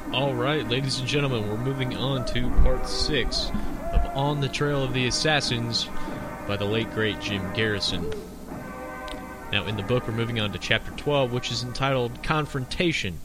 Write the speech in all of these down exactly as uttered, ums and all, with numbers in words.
Alright, ladies and gentlemen, we're moving on to part six of On the Trail of the Assassins by the late great Jim Garrison. Now, in the book, we're moving on to chapter twelve, which is entitled Confrontation.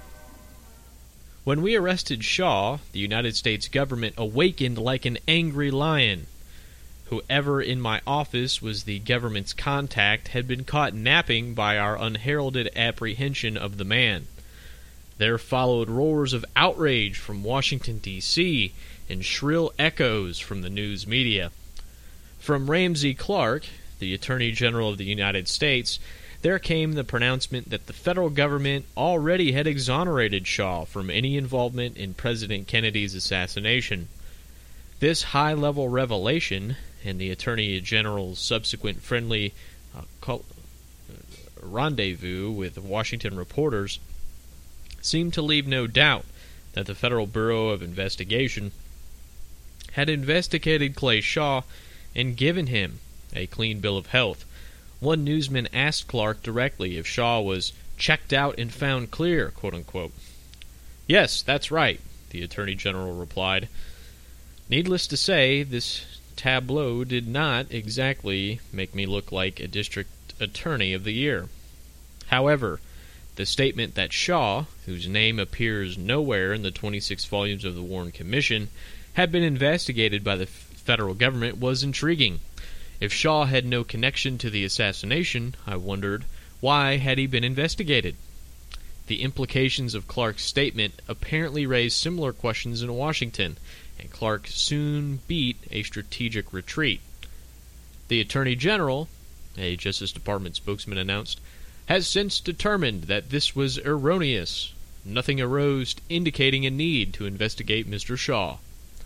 When we arrested Shaw, the United States government awakened like an angry lion. Whoever in my office was the government's contact had been caught napping by our unheralded apprehension of the man. There followed roars of outrage from Washington, D C, and shrill echoes from the news media. From Ramsey Clark, the Attorney General of the United States, there came the pronouncement that the federal government already had exonerated Shaw from any involvement in President Kennedy's assassination. This high-level revelation, and the Attorney General's subsequent friendly uh, call, uh, rendezvous with Washington reporters, seemed to leave no doubt that the Federal Bureau of Investigation had investigated Clay Shaw and given him a clean bill of health. One newsman asked Clark directly if Shaw was checked out and found clear, quote-unquote. "Yes, that's right," the Attorney General replied. Needless to say, this tableau did not exactly make me look like a district attorney of the year. However, the statement that Shaw, whose name appears nowhere in the twenty-six volumes of the Warren Commission, had been investigated by the federal government was intriguing. If Shaw had no connection to the assassination, I wondered, why had he been investigated? The implications of Clark's statement apparently raised similar questions in Washington, and Clark soon beat a strategic retreat. The Attorney General, a Justice Department spokesman announced, has since determined that this was erroneous. Nothing arose indicating a need to investigate Mister Shaw.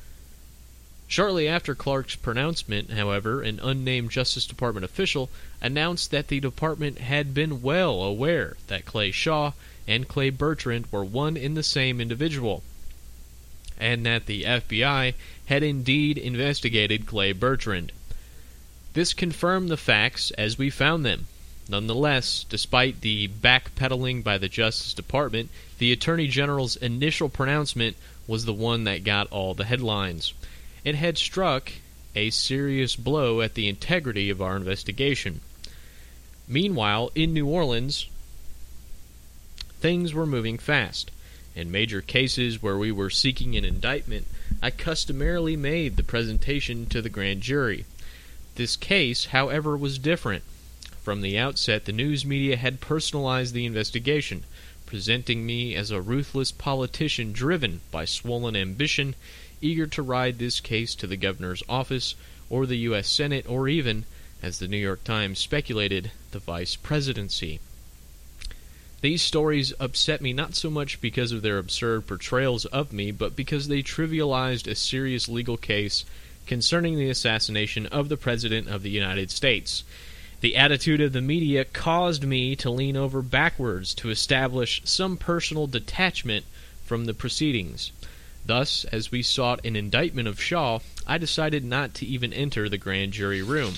Shortly after Clark's pronouncement, however, an unnamed Justice Department official announced that the department had been well aware that Clay Shaw and Clay Bertrand were one and the same individual, and that the F B I had indeed investigated Clay Bertrand. This confirmed the facts as we found them. Nonetheless, despite the backpedaling by the Justice Department, the Attorney General's initial pronouncement was the one that got all the headlines. It had struck a serious blow at the integrity of our investigation. Meanwhile, in New Orleans, things were moving fast. In major cases where we were seeking an indictment, I customarily made the presentation to the grand jury. This case, however, was different. From the outset, the news media had personalized the investigation, presenting me as a ruthless politician driven by swollen ambition, eager to ride this case to the governor's office, or the U S Senate, or even, as the New York Times speculated, the vice presidency. These stories upset me not so much because of their absurd portrayals of me, but because they trivialized a serious legal case concerning the assassination of the President of the United States. The attitude of the media caused me to lean over backwards to establish some personal detachment from the proceedings. Thus, as we sought an indictment of Shaw, I decided not to even enter the grand jury room.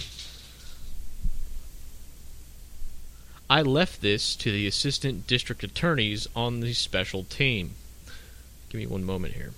I left this to the assistant district attorneys on the special team. Give me one moment here.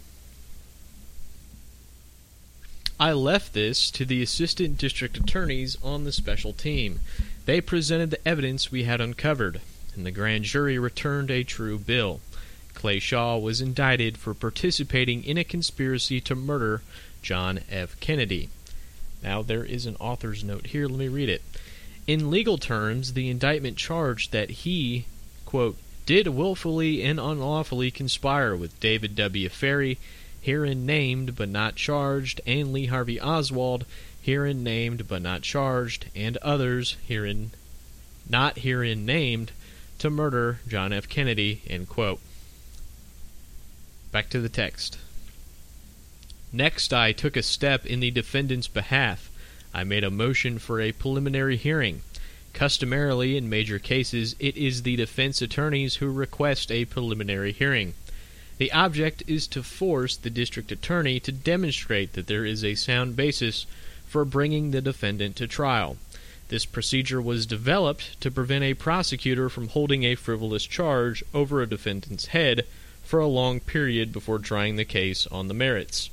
I left this to the assistant district attorneys on the special team. They presented the evidence we had uncovered, and the grand jury returned a true bill. Clay Shaw was indicted for participating in a conspiracy to murder John F. Kennedy. Now, there is an author's note here. Let me read it. In legal terms, the indictment charged that he, quote, did willfully and unlawfully conspire with David W. Ferry, herein named but not charged, and Lee Harvey Oswald, herein named but not charged, and others herein not herein named, to murder John F. Kennedy, end quote. Back to the text. Next, I took a step in the defendant's behalf. I made a motion for a preliminary hearing. Customarily, in major cases, it is the defense attorneys who request a preliminary hearing. The object is to force the district attorney to demonstrate that there is a sound basis for bringing the defendant to trial. This procedure was developed to prevent a prosecutor from holding a frivolous charge over a defendant's head for a long period before trying the case on the merits.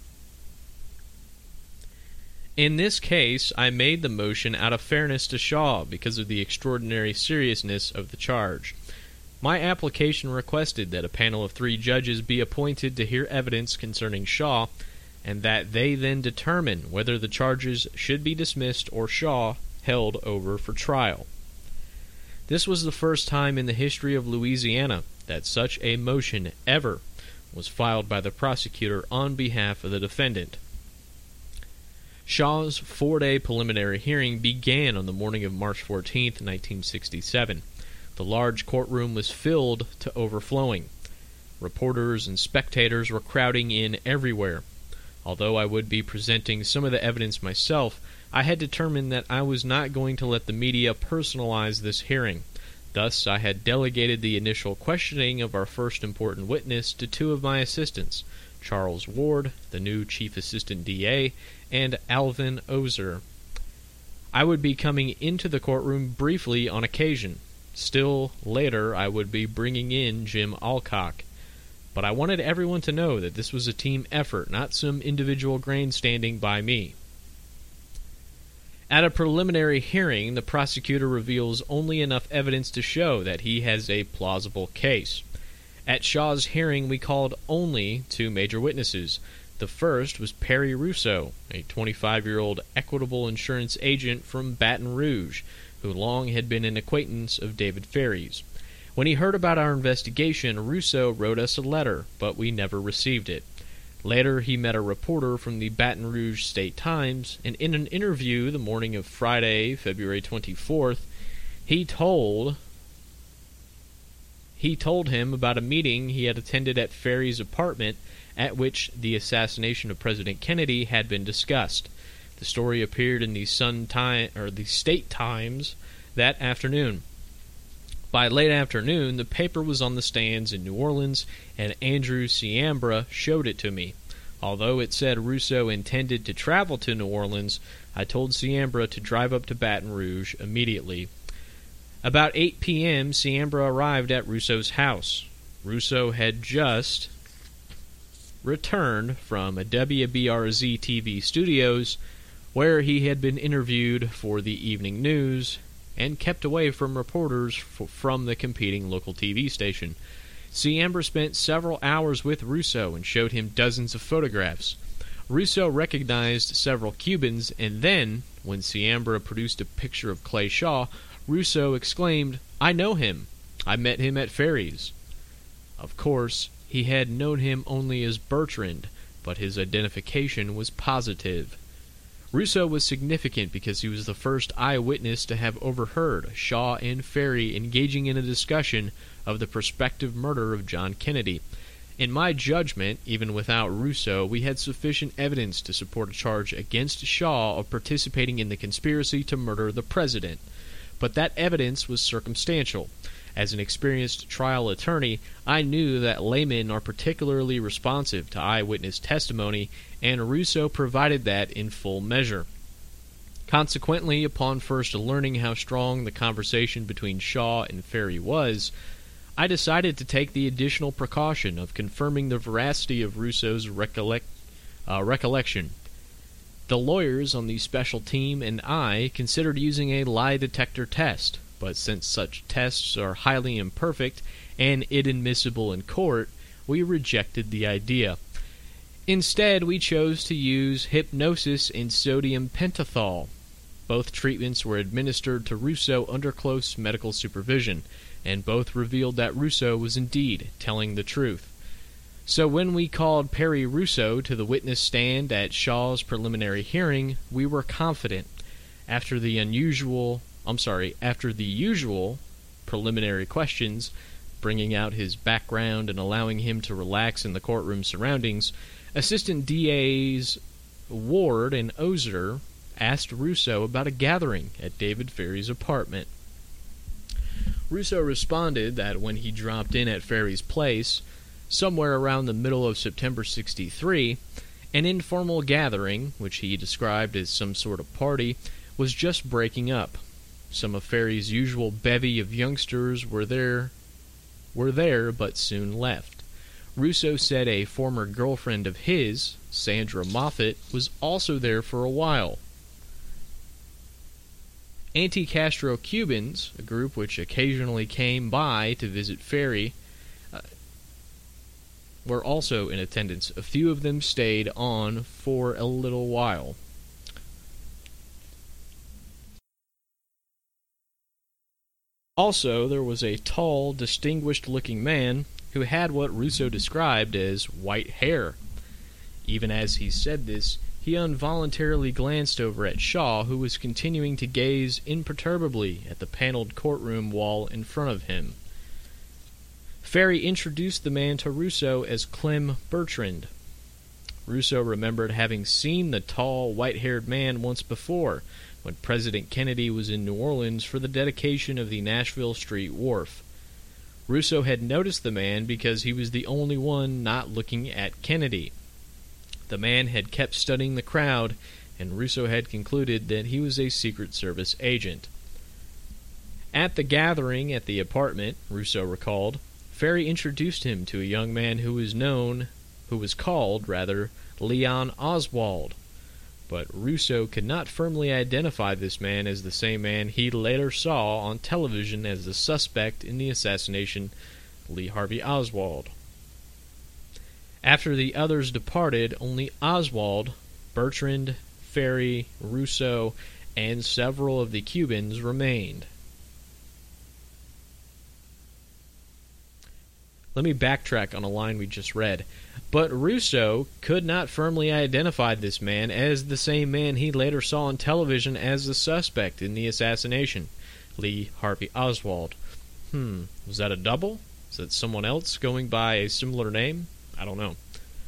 In this case, I made the motion out of fairness to Shaw because of the extraordinary seriousness of the charge. My application requested that a panel of three judges be appointed to hear evidence concerning Shaw, and that they then determine whether the charges should be dismissed or Shaw held over for trial. This was the first time in the history of Louisiana that such a motion ever was filed by the prosecutor on behalf of the defendant. Shaw's four-day preliminary hearing began on the morning of March fourteenth, nineteen sixty-seven. The large courtroom was filled to overflowing. Reporters and spectators were crowding in everywhere. Although I would be presenting some of the evidence myself, I had determined that I was not going to let the media personalize this hearing. Thus, I had delegated the initial questioning of our first important witness to two of my assistants, Charles Ward, the new Chief Assistant D A, and Alvin Ozer. I would be coming into the courtroom briefly on occasion. Still later, I would be bringing in Jim Alcock. But I wanted everyone to know that this was a team effort, not some individual grandstanding by me. At a preliminary hearing, the prosecutor reveals only enough evidence to show that he has a plausible case. At Shaw's hearing, we called only two major witnesses. The first was Perry Russo, a twenty-five-year-old Equitable insurance agent from Baton Rouge, who long had been an acquaintance of David Ferry's. When he heard about our investigation, Russo wrote us a letter, but we never received it. Later, he met a reporter from the Baton Rouge State-Times, and in an interview the morning of Friday, February twenty-fourth, he told he told him about a meeting he had attended at Ferry's apartment at which the assassination of President Kennedy had been discussed. The story appeared in the Sun Time or the State Times that afternoon. By late afternoon, the paper was on the stands in New Orleans, and Andrew Ciambra showed it to me. Although it said Russo intended to travel to New Orleans, I told Ciambra to drive up to Baton Rouge immediately. About eight p.m., Ciambra arrived at Russo's house. Russo had just returned from a W B R Z T V studios, where he had been interviewed for the evening news and kept away from reporters f- from the competing local T V station. Ciambra spent several hours with Russo and showed him dozens of photographs. Russo recognized several Cubans, and then, when Ciambra produced a picture of Clay Shaw, Russo exclaimed, "I know him. I met him at Ferry's." Of course, he had known him only as Bertrand, but his identification was positive. Russo was significant because he was the first eyewitness to have overheard Shaw and Ferry engaging in a discussion of the prospective murder of John Kennedy. In my judgment, even without Russo, we had sufficient evidence to support a charge against Shaw of participating in the conspiracy to murder the president. But that evidence was circumstantial. As an experienced trial attorney, I knew that laymen are particularly responsive to eyewitness testimony, and Russo provided that in full measure. Consequently, upon first learning how strong the conversation between Shaw and Ferry was, I decided to take the additional precaution of confirming the veracity of Russo's recollect, uh, recollection. The lawyers on the special team and I considered using a lie detector test, but since such tests are highly imperfect and inadmissible in court, we rejected the idea. Instead, we chose to use hypnosis and sodium pentothal. Both treatments were administered to Russo under close medical supervision, and both revealed that Russo was indeed telling the truth. So when we called Perry Russo to the witness stand at Shaw's preliminary hearing, we were confident. After the unusual, I'm sorry, after the usual preliminary questions, bringing out his background and allowing him to relax in the courtroom surroundings, Assistant D As Ward and Ozer asked Russo about a gathering at David Ferry's apartment. Russo responded that when he dropped in at Ferry's place, somewhere around the middle of September sixty-three, an informal gathering, which he described as some sort of party, was just breaking up. Some of Ferry's usual bevy of youngsters were there, were there, but soon left. Russo said a former girlfriend of his, Sandra Moffat, was also there for a while. Anti-Castro Cubans, a group which occasionally came by to visit Ferry, uh, were also in attendance. A few of them stayed on for a little while. Also, there was a tall, distinguished-looking man who had what Russo described as white hair. Even as he said this, he involuntarily glanced over at Shaw, who was continuing to gaze imperturbably at the paneled courtroom wall in front of him. Ferry introduced the man to Russo as Clem Bertrand. Russo remembered having seen the tall, white-haired man once before, when President Kennedy was in New Orleans for the dedication of the Nashville Street Wharf. Russo had noticed the man because he was the only one not looking at Kennedy. The man had kept studying the crowd, and Russo had concluded that he was a Secret Service agent. At the gathering at the apartment, Russo recalled, Ferry introduced him to a young man who was known, who was called, rather, Leon Oswald. But Russo could not firmly identify this man as the same man he later saw on television as the suspect in the assassination, Lee Harvey Oswald. After the others departed, only Oswald, Bertrand, Ferry, Russo, and several of the Cubans remained. Let me backtrack on a line we just read. But Russo could not firmly identify this man as the same man he later saw on television as the suspect in the assassination, Lee Harvey Oswald. Hmm, was that a double? Is that someone else going by a similar name? I don't know.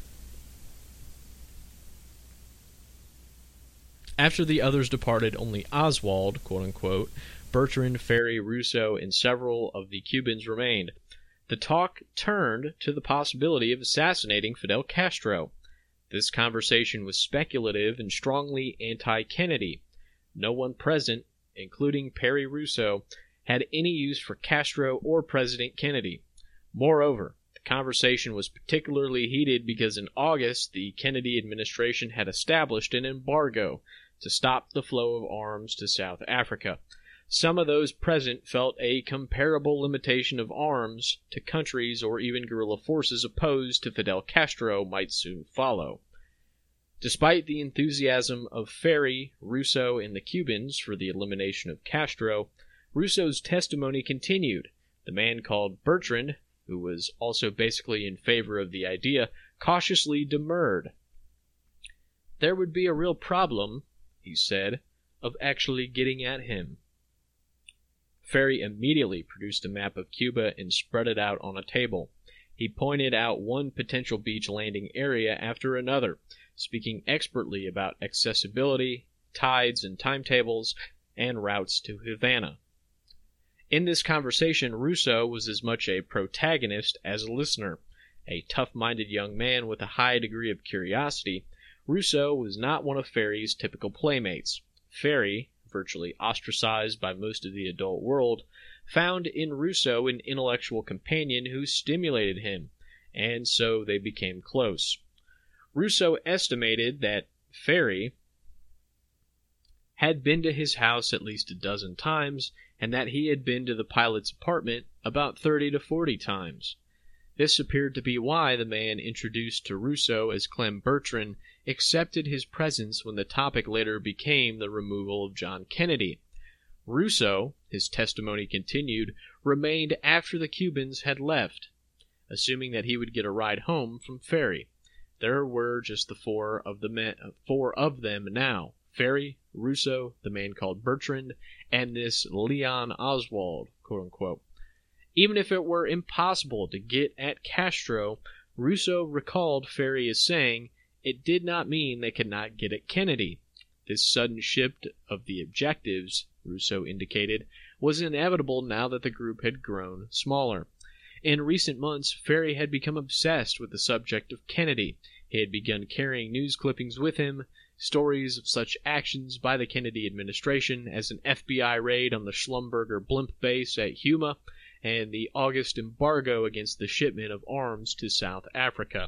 After the others departed, only Oswald, quote-unquote, Bertrand, Ferry, Russo, and several of the Cubans remained. The talk turned to the possibility of assassinating Fidel Castro. This conversation was speculative and strongly anti-Kennedy. No one present, including Perry Russo, had any use for Castro or President Kennedy. Moreover, the conversation was particularly heated because in August the Kennedy administration had established an embargo to stop the flow of arms to South Africa. Some of those present felt a comparable limitation of arms to countries or even guerrilla forces opposed to Fidel Castro might soon follow. Despite the enthusiasm of Ferry, Russo, and the Cubans for the elimination of Castro, Russo's testimony continued. The man called Bertrand, who was also basically in favor of the idea, cautiously demurred. There would be a real problem, he said, of actually getting at him. Ferry immediately produced a map of Cuba and spread it out on a table. He pointed out one potential beach landing area after another, speaking expertly about accessibility, tides and timetables, and routes to Havana. In this conversation, Russo was as much a protagonist as a listener. A tough-minded young man with a high degree of curiosity, Russo was not one of Ferry's typical playmates. Ferry, virtually ostracized by most of the adult world, found in Russo an intellectual companion who stimulated him, and so they became close. Russo estimated that Ferry had been to his house at least a dozen times, and that he had been to the pilot's apartment about thirty to forty times. This appeared to be why the man introduced to Russo as Clem Bertrand accepted his presence when the topic later became the removal of John Kennedy. Russo, his testimony continued, remained after the Cubans had left, assuming that he would get a ride home from Ferry. There were just the four of the men, four of them now: Ferry, Russo, the man called Bertrand, and this Leon Oswald, quote-unquote. Even if it were impossible to get at Castro, Russo recalled Ferry as saying, it did not mean they could not get at Kennedy. This sudden shift of the objectives, Russo indicated, was inevitable now that the group had grown smaller. In recent months, Ferry had become obsessed with the subject of Kennedy. He had begun carrying news clippings with him, stories of such actions by the Kennedy administration as an F B I raid on the Schlumberger blimp base at Huma, and the August embargo against the shipment of arms to South Africa.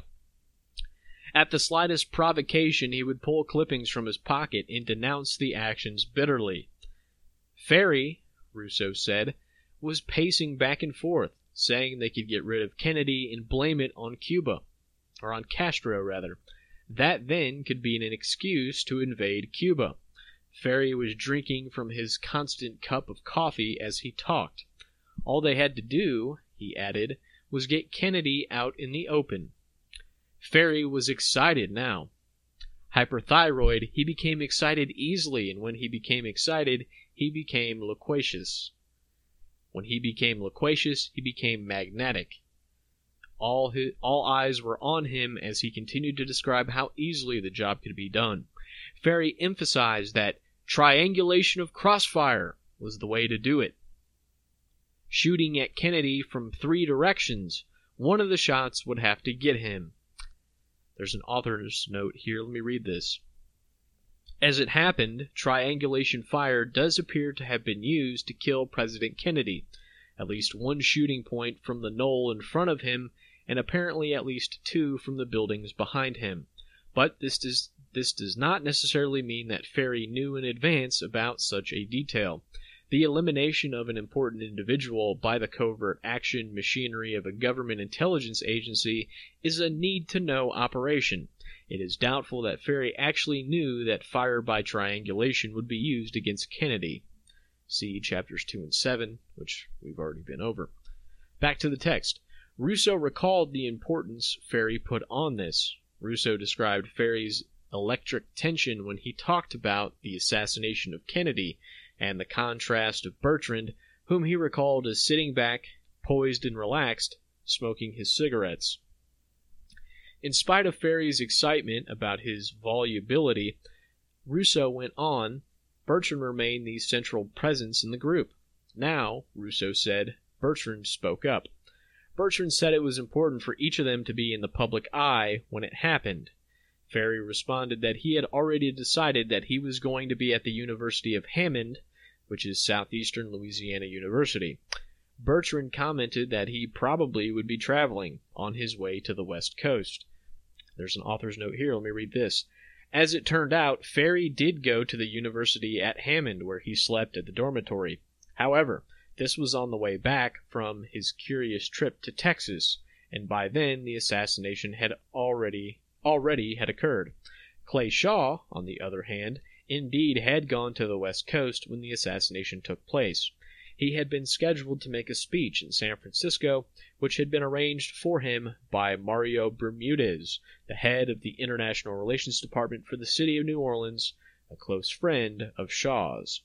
At the slightest provocation, he would pull clippings from his pocket and denounce the actions bitterly. Ferry, Rousseau said, was pacing back and forth, saying they could get rid of Kennedy and blame it on Cuba, or on Castro, rather. That then could be an excuse to invade Cuba. Ferry was drinking from his constant cup of coffee as he talked. All they had to do, he added, was get Kennedy out in the open. Ferry was excited now. Hyperthyroid, he became excited easily, and when he became excited, he became loquacious. When he became loquacious, he became magnetic. All his, all eyes were on him as he continued to describe how easily the job could be done. Ferry emphasized that triangulation of crossfire was the way to do it. Shooting at Kennedy from three directions, one of the shots would have to get him. There's an author's note here. Let me read this. As it happened, triangulation fire does appear to have been used to kill President Kennedy. At least one shooting point from the knoll in front of him, and apparently at least two from the buildings behind him. But this does, this does not necessarily mean that Ferry knew in advance about such a detail. The elimination of an important individual by the covert action machinery of a government intelligence agency is a need-to-know operation. It is doubtful that Ferry actually knew that fire by triangulation would be used against Kennedy. See chapters two and seven, which we've already been over. Back to the text. Rousseau recalled the importance Ferry put on this. Rousseau described Ferry's electric tension when he talked about the assassination of Kennedy, and the contrast of Bertrand, whom he recalled as sitting back, poised and relaxed, smoking his cigarettes. In spite of Ferry's excitement about his volubility, Rousseau went on, Bertrand remained the central presence in the group. Now, Rousseau said, Bertrand spoke up. Bertrand said it was important for each of them to be in the public eye when it happened. Ferry responded that he had already decided that he was going to be at the University of Hammond, which is Southeastern Louisiana University. Bertrand commented that he probably would be traveling on his way to the West Coast. There's an author's note here. Let me read this. As it turned out, Ferry did go to the university at Hammond, where he slept at the dormitory. However, this was on the way back from his curious trip to Texas, and by then the assassination had already already had occurred. Clay Shaw, on the other hand, indeed had gone to the West Coast when the assassination took place. He had been scheduled to make a speech in San Francisco, which had been arranged for him by Mario Bermudez, the head of the International Relations Department for the city of New Orleans, a close friend of Shaw's.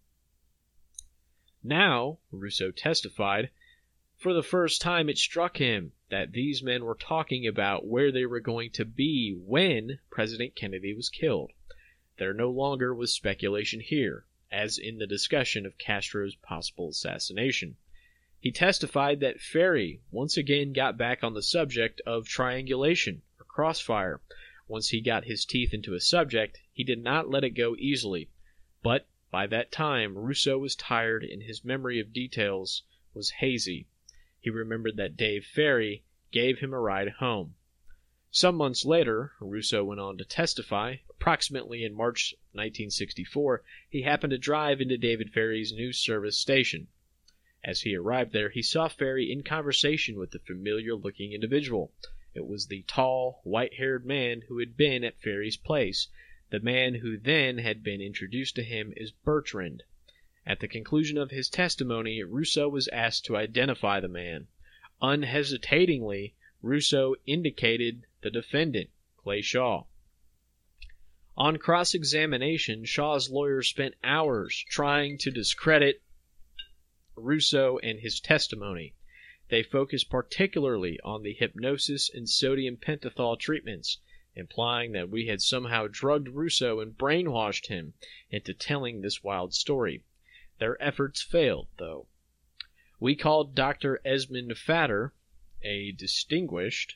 Now, Rousseau testified, for the first time it struck him that these men were talking about where they were going to be when President Kennedy was killed. There no longer was speculation here, as in the discussion of Castro's possible assassination. He testified that Ferry once again got back on the subject of triangulation, or crossfire. Once he got his teeth into a subject, he did not let it go easily. But by that time, Rousseau was tired and his memory of details was hazy. He remembered that Dave Ferry gave him a ride home. Some months later, Rousseau went on to testify, approximately in March nineteen sixty-four, he happened to drive into David Ferry's news service station. As he arrived there, he saw Ferry in conversation with a familiar-looking individual. It was the tall, white-haired man who had been at Ferry's place, the man who then had been introduced to him as Bertrand. At the conclusion of his testimony, Rousseau was asked to identify the man. Unhesitatingly, Rousseau indicated the defendant, Clay Shaw. On cross-examination, Shaw's lawyer spent hours trying to discredit Rousseau and his testimony. They focused particularly on the hypnosis and sodium pentothal treatments, implying that we had somehow drugged Rousseau and brainwashed him into telling this wild story. Their efforts failed, though. We called Doctor Esmond Fatter, a distinguished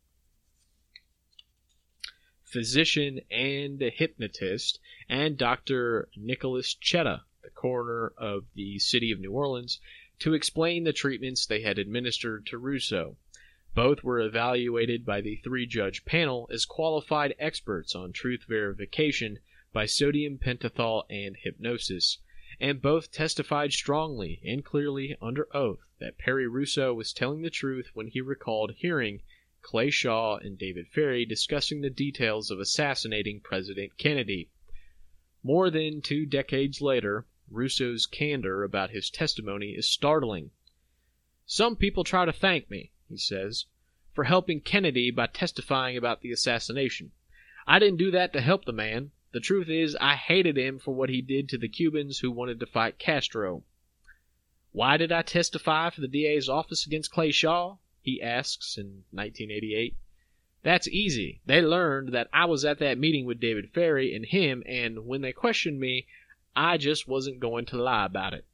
physician and a hypnotist, and Doctor Nicholas Chetta, the coroner of the city of New Orleans, to explain the treatments they had administered to Russo. Both were evaluated by the three-judge panel as qualified experts on truth verification by sodium pentothal and hypnosis, and both testified strongly and clearly under oath that Perry Russo was telling the truth when he recalled hearing Clay Shaw and David Ferrie discussing the details of assassinating President Kennedy. More than two decades later, Russo's candor about his testimony is startling. "Some people try to thank me," he says, "for helping Kennedy by testifying about the assassination. I didn't do that to help the man. The truth is, I hated him for what he did to the Cubans who wanted to fight Castro." "Why did I testify for the D A's office against Clay Shaw?" he asks in nineteen eighty-eight. "That's easy. They learned that I was at that meeting with David Ferrie and him, and when they questioned me, I just wasn't going to lie about it."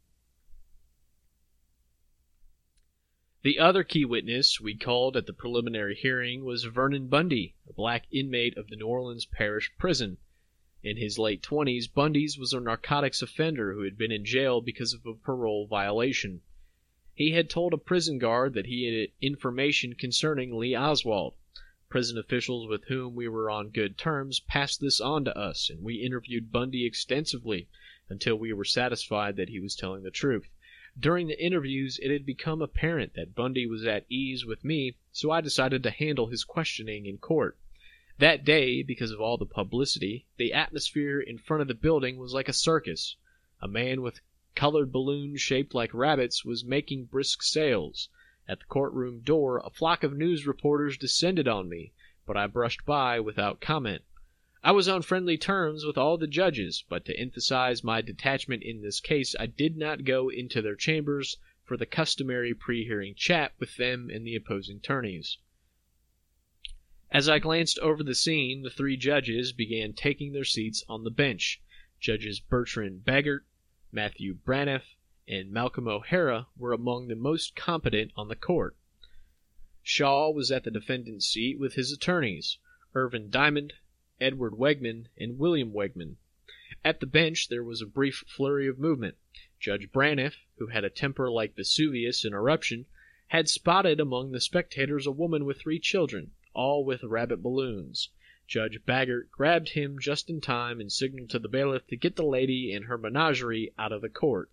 The other key witness we called at the preliminary hearing was Vernon Bundy, a black inmate of the New Orleans Parish Prison. In his late twenties, Bundy was a narcotics offender who had been in jail because of a parole violation. He had told a prison guard that he had information concerning Lee Oswald. Prison officials with whom we were on good terms passed this on to us, and we interviewed Bundy extensively until we were satisfied that he was telling the truth. During the interviews, it had become apparent that Bundy was at ease with me, so I decided to handle his questioning in court. That day, because of all the publicity, the atmosphere in front of the building was like a circus. A man with colored balloons shaped like rabbits was making brisk sales. At the courtroom door, a flock of news reporters descended on me, but I brushed by without comment. I was on friendly terms with all the judges, but to emphasize my detachment in this case, I did not go into their chambers for the customary pre-hearing chat with them and the opposing attorneys. As I glanced over the scene, the three judges began taking their seats on the bench. Judges Bertrand Baggert, Matthew Braniff, and Malcolm O'Hara were among the most competent on the court. Shaw was at the defendant's seat with his attorneys, Irvin Diamond, Edward Wegman, and William Wegman. At the bench there was a brief flurry of movement. Judge Braniff, who had a temper like Vesuvius in eruption, had spotted among the spectators a woman with three children, all with rabbit balloons. Judge Baggert grabbed him just in time and signaled to the bailiff to get the lady and her menagerie out of the court.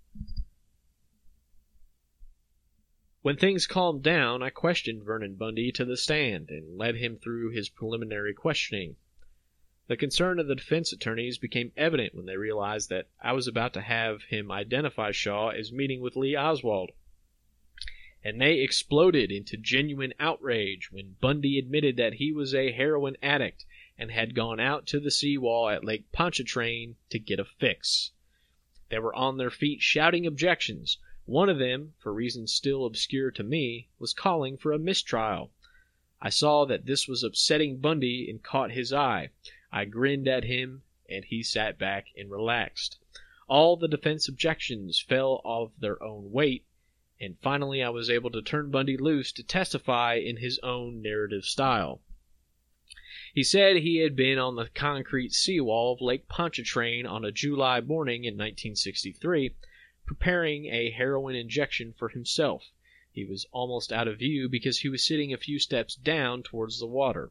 When things calmed down, I questioned Vernon Bundy to the stand and led him through his preliminary questioning. The concern of the defense attorneys became evident when they realized that I was about to have him identify Shaw as meeting with Lee Oswald, and they exploded into genuine outrage when Bundy admitted that he was a heroin addict and had gone out to the seawall at Lake Pontchartrain to get a fix. They were on their feet shouting objections. One of them, for reasons still obscure to me, was calling for a mistrial. I saw that this was upsetting Bundy and caught his eye. I grinned at him, and he sat back and relaxed. All the defense objections fell of their own weight, and finally I was able to turn Bundy loose to testify in his own narrative style. He said he had been on the concrete seawall of Lake Pontchartrain on a July morning in nineteen sixty-three, preparing a heroin injection for himself. He was almost out of view because he was sitting a few steps down towards the water.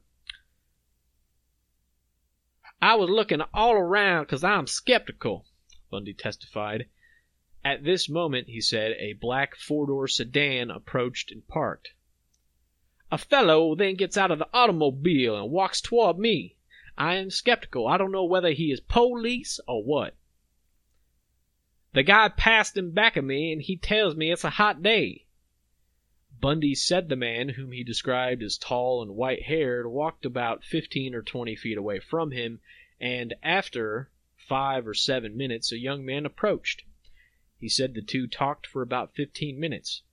"I was looking all around because I'm skeptical," Bundy testified. At this moment, he said, a black four-door sedan approached and parked. "A fellow then gets out of the automobile and walks toward me. I am skeptical. I don't know whether he is police or what. The guy passed him back of me, and he tells me it's a hot day." Bundy said the man, whom he described as tall and white-haired, walked about fifteen or twenty feet away from him, and after five or seven minutes a young man approached. He said the two talked for about fifteen minutes.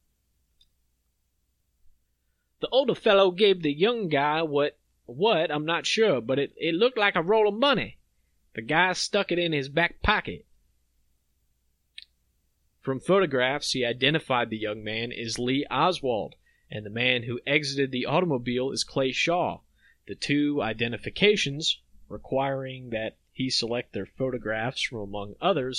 "The older fellow gave the young guy what, what, I'm not sure, but it, it looked like a roll of money. The guy stuck it in his back pocket." From photographs, he identified the young man as Lee Oswald, and the man who exited the automobile as Clay Shaw. The two identifications, requiring that he select their photographs from among others,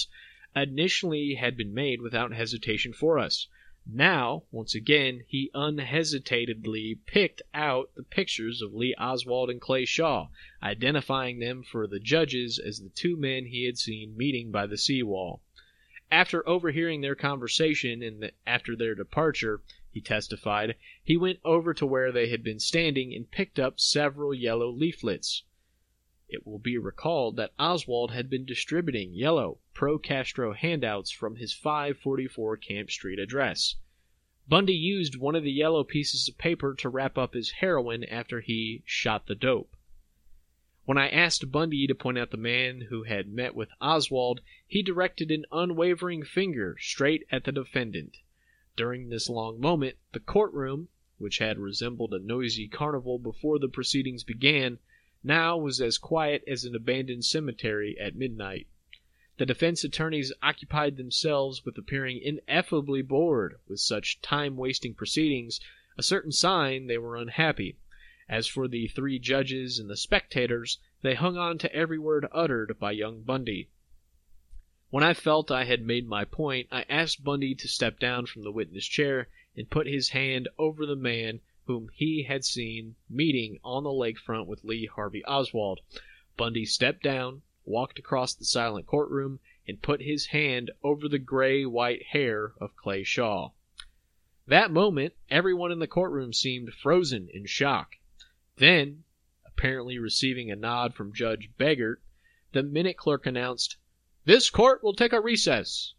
initially had been made without hesitation for us. Now, once again, he unhesitedly picked out the pictures of Lee Oswald and Clay Shaw, identifying them for the judges as the two men he had seen meeting by the seawall. After overhearing their conversation and the, after their departure, he testified, he went over to where they had been standing and picked up several yellow leaflets. It will be recalled that Oswald had been distributing yellow pro-Castro handouts from his five forty-four Camp Street address. Bundy used one of the yellow pieces of paper to wrap up his heroin after he shot the dope. When I asked Bundy to point out the man who had met with Oswald, he directed an unwavering finger straight at the defendant. During this long moment, the courtroom, which had resembled a noisy carnival before the proceedings began, now was as quiet as an abandoned cemetery at midnight. The defense attorneys occupied themselves with appearing ineffably bored with such time-wasting proceedings, a certain sign they were unhappy. As for the three judges and the spectators, they hung on to every word uttered by young Bundy. When I felt I had made my point, I asked Bundy to step down from the witness chair and put his hand over the man whom he had seen meeting on the lakefront with Lee Harvey Oswald. Bundy stepped down, walked across the silent courtroom, and put his hand over the gray-white hair of Clay Shaw. That moment, everyone in the courtroom seemed frozen in shock. Then, apparently receiving a nod from Judge Begert, the minute clerk announced, "This court will take a recess."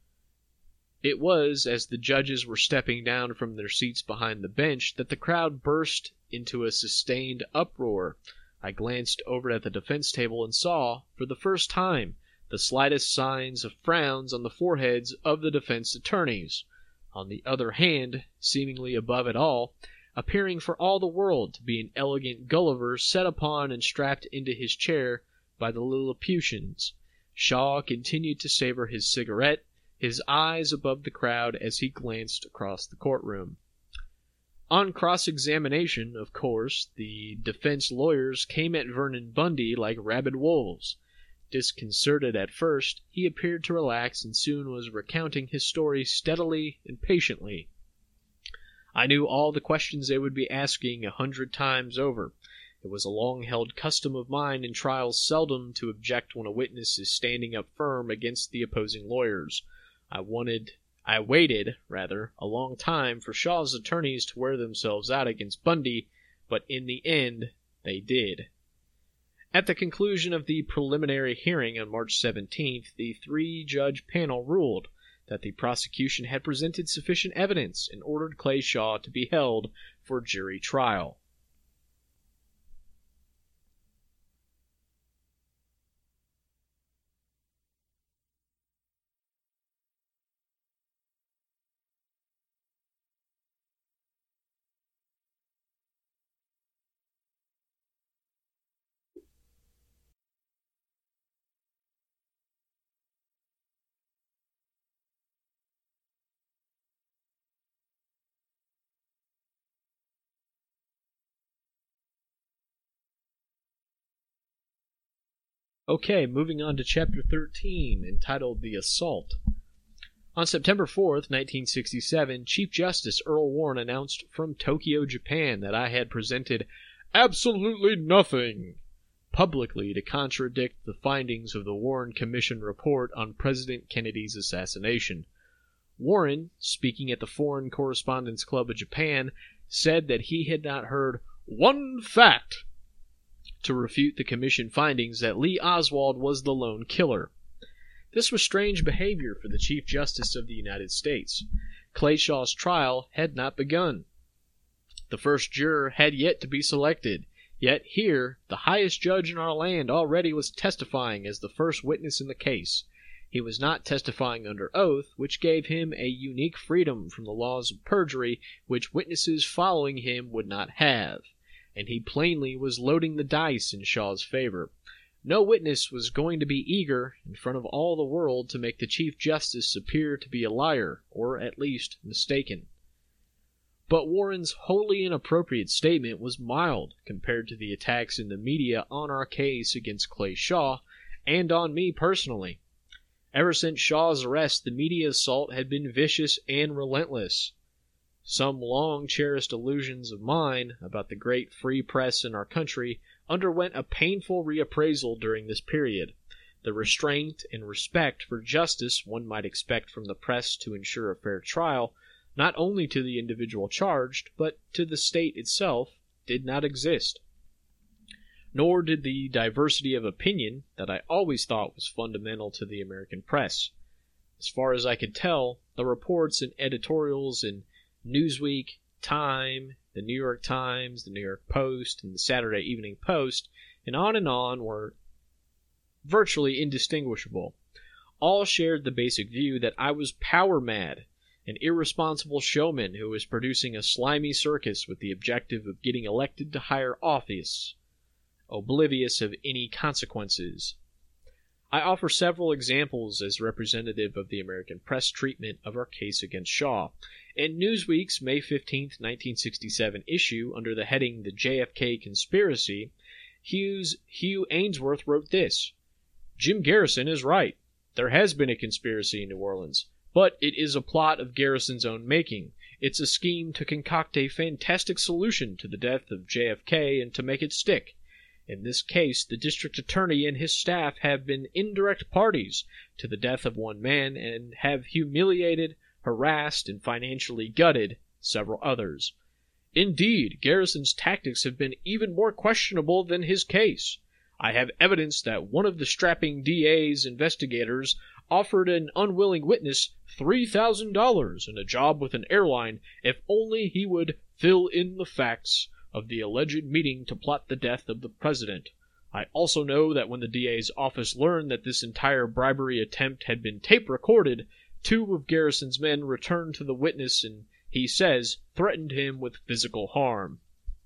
It was as the judges were stepping down from their seats behind the bench that the crowd burst into a sustained uproar. I glanced over at the defense table and saw, for the first time, the slightest signs of frowns on the foreheads of the defense attorneys. On the other hand, seemingly above it all, appearing for all the world to be an elegant Gulliver set upon and strapped into his chair by the Lilliputians, Shaw continued to savor his cigarette, his eyes above the crowd as he glanced across the courtroom. On cross-examination, of course, the defense lawyers came at Vernon Bundy like rabid wolves. Disconcerted at first, he appeared to relax and soon was recounting his story steadily and patiently. I knew all the questions they would be asking a hundred times over. It was a long-held custom of mine in trials seldom to object when a witness is standing up firm against the opposing lawyers. I wanted, I waited, rather, a long time for Shaw's attorneys to wear themselves out against Bundy, but in the end, they did. At the conclusion of the preliminary hearing on March seventeenth, the three-judge panel ruled that the prosecution had presented sufficient evidence and ordered Clay Shaw to be held for jury trial. Okay, moving on to Chapter thirteen, entitled The Assault. On September fourth, nineteen sixty-seven, Chief Justice Earl Warren announced from Tokyo, Japan, that I had presented absolutely nothing publicly to contradict the findings of the Warren Commission report on President Kennedy's assassination. Warren, speaking at the Foreign Correspondents Club of Japan, said that he had not heard one fact to refute the commission findings that Lee Oswald was the lone killer. This was strange behavior for the Chief Justice of the United States. Clay Shaw's trial had not begun. The first juror had yet to be selected, yet here the highest judge in our land already was testifying as the first witness in the case. He was not testifying under oath, which gave him a unique freedom from the laws of perjury which witnesses following him would not have, and he plainly was loading the dice in Shaw's favor. No witness was going to be eager, in front of all the world, to make the Chief Justice appear to be a liar, or at least mistaken. But Warren's wholly inappropriate statement was mild compared to the attacks in the media on our case against Clay Shaw, and on me personally. Ever since Shaw's arrest, the media assault had been vicious and relentless. Some long-cherished illusions of mine about the great free press in our country underwent a painful reappraisal during this period. The restraint and respect for justice one might expect from the press to ensure a fair trial, not only to the individual charged, but to the state itself, did not exist. Nor did the diversity of opinion that I always thought was fundamental to the American press. As far as I could tell, the reports and editorials in Newsweek, Time, the New York Times, the New York Post, and the Saturday Evening Post, and on and on were virtually indistinguishable. All shared the basic view that I was power mad, an irresponsible showman who was producing a slimy circus with the objective of getting elected to higher office, oblivious of any consequences. I offer several examples as representative of the American press treatment of our case against Shaw. In Newsweek's May fifteenth, nineteen sixty-seven issue, under the heading The J F K Conspiracy, Hughes, Hugh Ainsworth wrote this: "Jim Garrison is right. There has been a conspiracy in New Orleans, but it is a plot of Garrison's own making. It's a scheme to concoct a fantastic solution to the death of J F K and to make it stick. In this case, the district attorney and his staff have been indirect parties to the death of one man and have humiliated, harassed, and financially gutted several others. Indeed, Garrison's tactics have been even more questionable than his case. I have evidence that one of the strapping D A's investigators offered an unwilling witness three thousand dollars and a job with an airline if only he would fill in the facts of the alleged meeting to plot the death of the president. I also know that when the D A's office learned that this entire bribery attempt had been tape recorded, two of Garrison's men returned to the witness and, he says, threatened him with physical harm."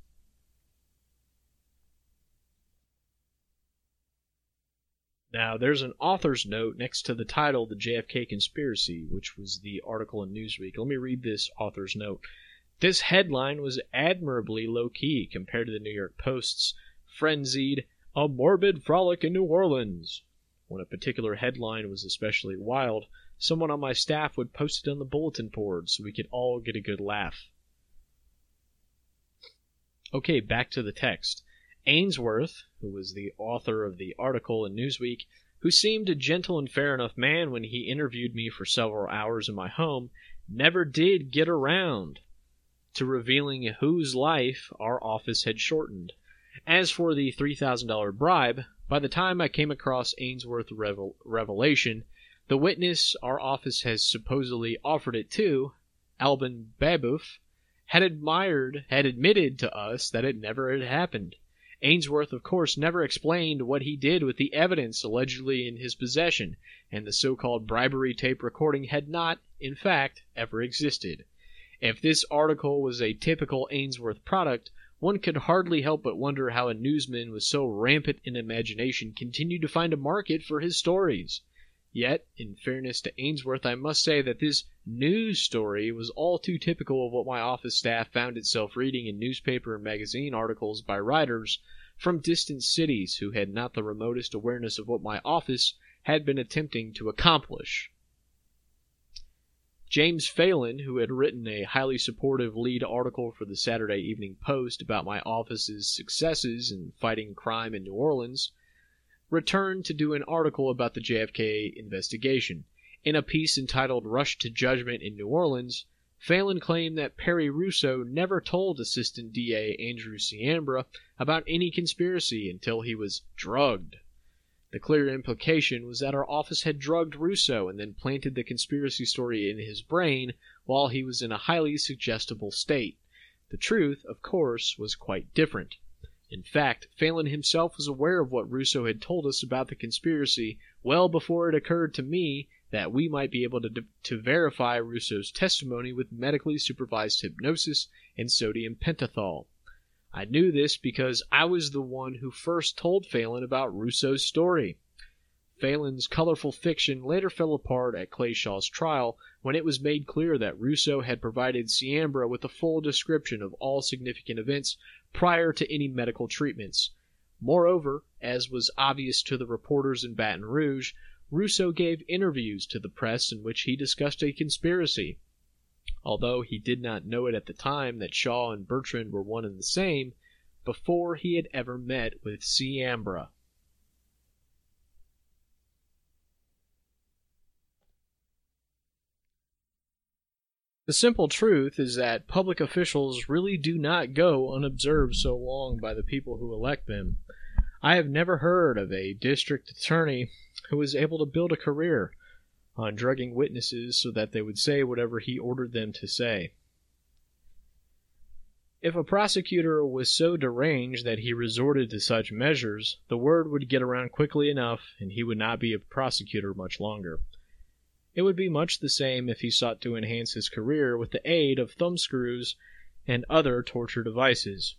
Now, there's an author's note next to the title, The J F K Conspiracy, which was the article in Newsweek. Let me read this author's note. This headline was admirably low-key compared to the New York Post's frenzied, "A Morbid Frolic in New Orleans." When a particular headline was especially wild, someone on my staff would post it on the bulletin board so we could all get a good laugh. Okay, back to the text. Ainsworth, who was the author of the article in Newsweek, who seemed a gentle and fair enough man when he interviewed me for several hours in my home, never did get around to revealing whose life our office had shortened. As for the three thousand dollars bribe, by the time I came across Ainsworth's revel- revelation, the witness our office has supposedly offered it to, Alban Babeuf, had admired, had admitted to us that it never had happened. Ainsworth, of course, never explained what he did with the evidence allegedly in his possession, and the so-called bribery tape recording had not, in fact, ever existed. If this article was a typical Ainsworth product, one could hardly help but wonder how a newsman with so rampant an imagination continued to find a market for his stories. Yet, in fairness to Ainsworth, I must say that this news story was all too typical of what my office staff found itself reading in newspaper and magazine articles by writers from distant cities who had not the remotest awareness of what my office had been attempting to accomplish. James Phelan, who had written a highly supportive lead article for the Saturday Evening Post about my office's successes in fighting crime in New Orleans, returned to do an article about the J F K investigation. In a piece entitled Rush to Judgment in New Orleans, Phelan claimed that Perry Russo never told Assistant D A Andrew Ciambra about any conspiracy until he was drugged. The clear implication was that our office had drugged Russo and then planted the conspiracy story in his brain while he was in a highly suggestible state. The truth, of course, was quite different. In fact, Phelan himself was aware of what Russo had told us about the conspiracy well before it occurred to me that we might be able to, to verify Russo's testimony with medically supervised hypnosis and sodium pentothal. I knew this because I was the one who first told Phelan about Russo's story. Phelan's colorful fiction later fell apart at Clay Shaw's trial when it was made clear that Russo had provided Ciambra with a full description of all significant events prior to any medical treatments. Moreover, as was obvious to the reporters in Baton Rouge, Rousseau gave interviews to the press in which he discussed a conspiracy. Although he did not know it at the time that Shaw and Bertrand were one and the same, before he had ever met with C. Ambra. The simple truth is that public officials really do not go unobserved so long by the people who elect them. I have never heard of a district attorney who was able to build a career on drugging witnesses so that they would say whatever he ordered them to say. If a prosecutor was so deranged that he resorted to such measures, the word would get around quickly enough and he would not be a prosecutor much longer. It would be much the same if he sought to enhance his career with the aid of thumbscrews and other torture devices.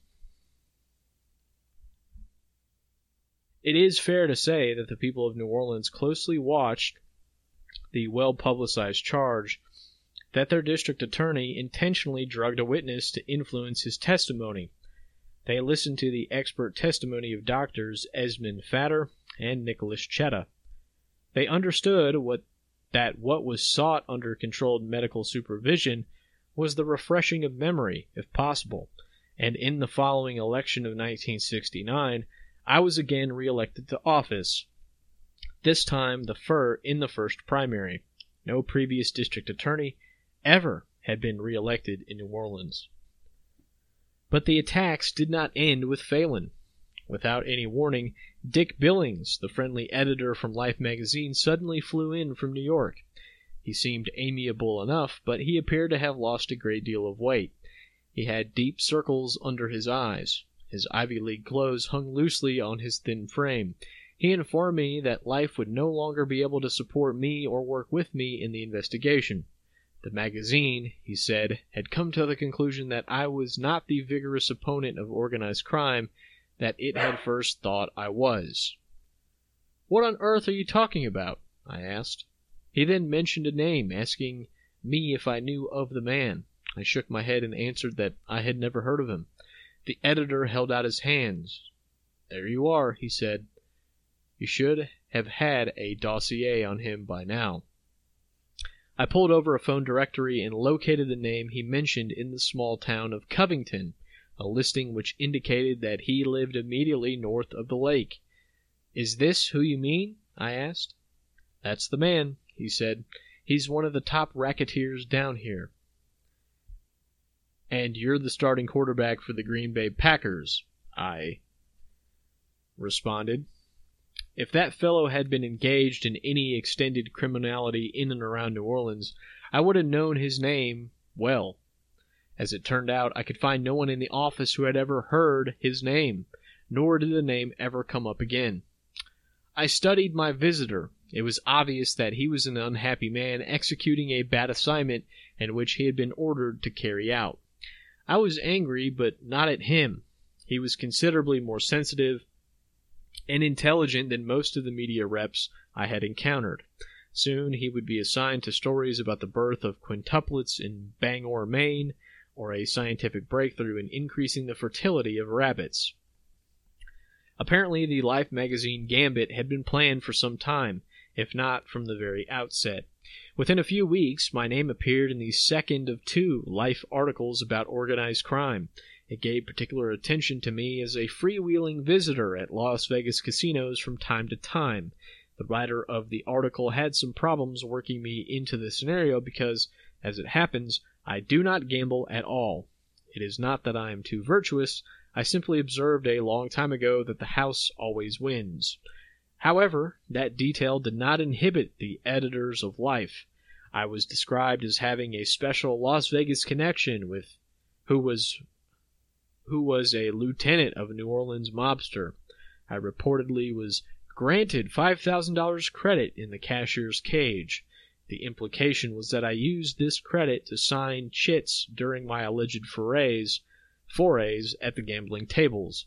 It is fair to say that the people of New Orleans closely watched the well-publicized charge that their district attorney intentionally drugged a witness to influence his testimony. They listened to the expert testimony of doctors Esmond Fatter and Nicholas Chetta. They understood what that what was sought under controlled medical supervision was the refreshing of memory, if possible, and in the following election of nineteen sixty-nine, I was again re-elected to office, this time the fir in the first primary. No previous district attorney ever had been re-elected in New Orleans. But the attacks did not end with Phelan. Without any warning, Dick Billings, the friendly editor from Life magazine, suddenly flew in from New York. He seemed amiable enough, but he appeared to have lost a great deal of weight. He had deep circles under his eyes. His Ivy League clothes hung loosely on his thin frame. He informed me that Life would no longer be able to support me or work with me in the investigation. The magazine, he said, had come to the conclusion that I was not the vigorous opponent of organized crime that it had first thought I was. "What on earth are you talking about?" I asked. He then mentioned a name, asking me if I knew of the man. I shook my head and answered that I had never heard of him. The editor held out his hands. "There you are," he said. "You should have had a dossier on him by now." I pulled over a phone directory and located the name he mentioned in the small town of Covington, a listing which indicated that he lived immediately north of the lake. "Is this who you mean?" I asked. "That's the man," he said. "He's one of the top racketeers down here." "And you're the starting quarterback for the Green Bay Packers," I responded. If that fellow had been engaged in any extended criminality in and around New Orleans, I would have known his name well. As it turned out, I could find no one in the office who had ever heard his name, nor did the name ever come up again. I studied my visitor. It was obvious that he was an unhappy man executing a bad assignment in which he had been ordered to carry out. I was angry, but not at him. He was considerably more sensitive and intelligent than most of the media reps I had encountered. Soon he would be assigned to stories about the birth of quintuplets in Bangor, Maine, or a scientific breakthrough in increasing the fertility of rabbits. Apparently the Life magazine gambit had been planned for some time, if not from the very outset. Within a few weeks, my name appeared in the second of two Life articles about organized crime. It gave particular attention to me as a freewheeling visitor at Las Vegas casinos from time to time. The writer of the article had some problems working me into the scenario because, as it happens, I do not gamble at all. It is not that I am too virtuous. I simply observed a long time ago that the house always wins. However, that detail did not inhibit the editors of Life. I was described as having a special Las Vegas connection with who was who was a lieutenant of a New Orleans mobster. I reportedly was granted five thousand dollars credit in the cashier's cage. The implication was that I used this credit to sign chits during my alleged forays, forays at the gambling tables.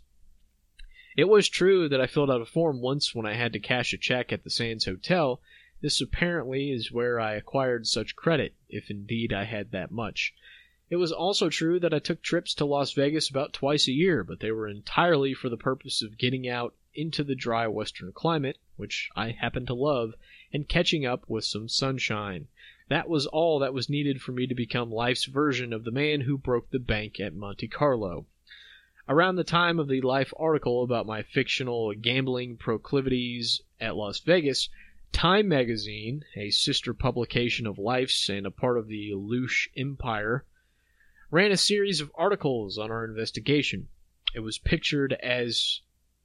It was true that I filled out a form once when I had to cash a check at the Sands Hotel. This apparently is where I acquired such credit, if indeed I had that much. It was also true that I took trips to Las Vegas about twice a year, but they were entirely for the purpose of getting out into the dry western climate, which I happen to love, and catching up with some sunshine. That was all that was needed for me to become life's version of the man who broke the bank at Monte Carlo. Around the time of the Life article about my fictional gambling proclivities at Las Vegas, Time magazine, a sister publication of Life's and a part of the Loosh Empire, ran a series of articles on our investigation. It was pictured as